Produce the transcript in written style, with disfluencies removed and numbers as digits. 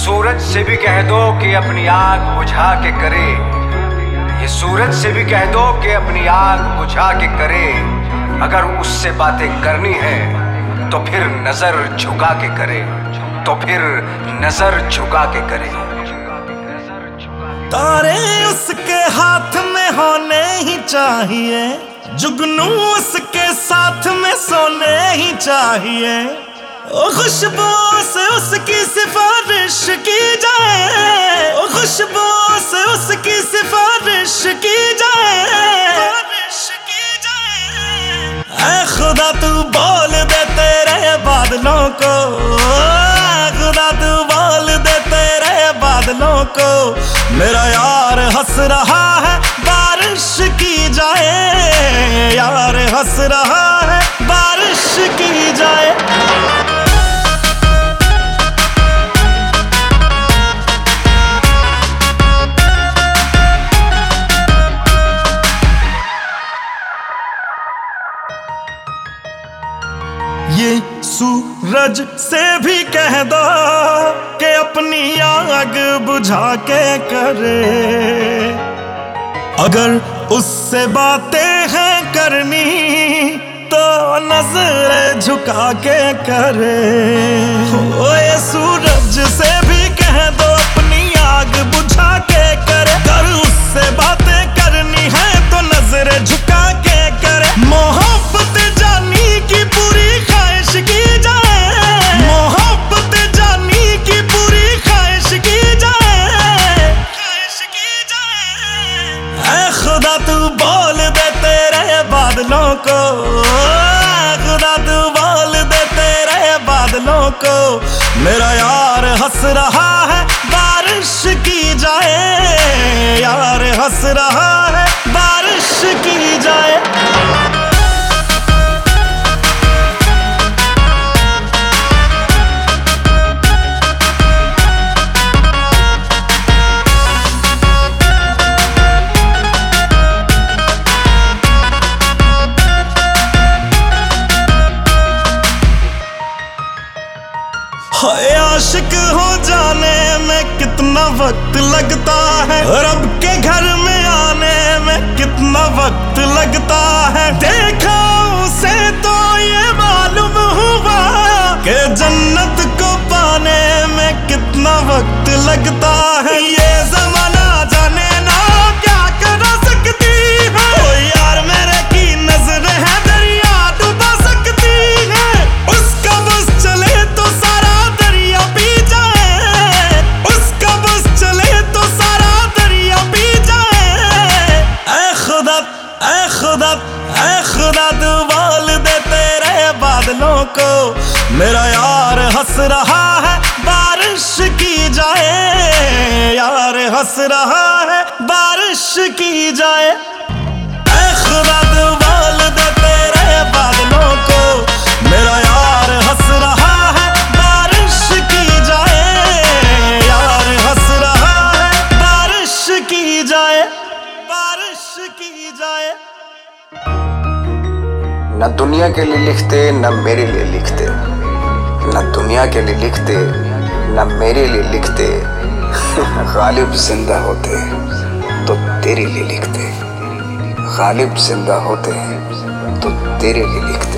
सूरज से भी कह दो कि अपनी आग बुझा के करे। ये सूरज से भी कह दो कि अपनी आग बुझा के करे। अगर उससे बातें करनी है तो फिर नजर झुका के करे, तो फिर नजर झुका के करे। तारे उसके हाथ में होने ही चाहिए, जुगनू उसके साथ में सोने ही चाहिए। ओ खुशबू से उसकी सिफारिश की जाए, ओ खुशबू से उसकी सिफारिश की जाए। ऐ खुदा तू बोल दे तेरे बादलों को, खुदा तू बोल दे तेरे बादलों को। मेरा यार हंस रहा है बारिश की जाए, यार हंस रहा है बारिश की जाए। ये सूरज से भी कह दो कि अपनी आग बुझा के करे। अगर उससे बातें हैं करनी तो नजर झुका के करे। ओ ये सूरज से भी कह दो अपनी आग बुझा के करे। अगर उससे बातें करनी है तो नजर झुका के करे। मोहब्बत जानी की पूरी ख्वाहिश की जाए, मोहब्बत जानी की पूरी ख्वाहिश की जाए, ख्वाहिश की जाए। ऐ खुदा तू बोल दे तेरे बादलों को, खुदा तू बोल दे तेरे बादलों को। मेरा यार हंस रहा है बारिश की जाए, यार हंस रहा है बारिश की जाए। आशिक हो जाने में कितना वक्त लगता है, रब के घर में आने में कितना वक्त लगता है। देखा उसे तो ये मालूम हुआ कि जन्नत को पाने में कितना वक्त लगता है। ये ज़माना जाने ना क्या कर सकती है, ओ यार मेरे की नजर है दरिया डुबा सकती है। उसका बस चले तो सारा दरिया पी जाए, उसका बस चले तो सारा दरिया पी जाए। ऐ खुदा, ऐ खुदा, ऐ खुदा तू बोल दे तेरे बादलों को। मेरा यार हंस रहा है बारिश की जाए, यार हंस रहा है बारिश की जाए। ऐ खुदा तू बोल दे तेरे बादलों को। मेरा यार हंस रहा है बारिश की जाए, यार हंस रहा है बारिश की जाए, बारिश की जाए। न दुनिया के लिए लिखते न मेरे लिए लिखते, न दुनिया के लिए लिखते न मेरे लिए लिखते। गालिब जिंदा होते तो तेरे लिए लिखते, गालिब जिंदा होते तो तेरे लिए लिखते।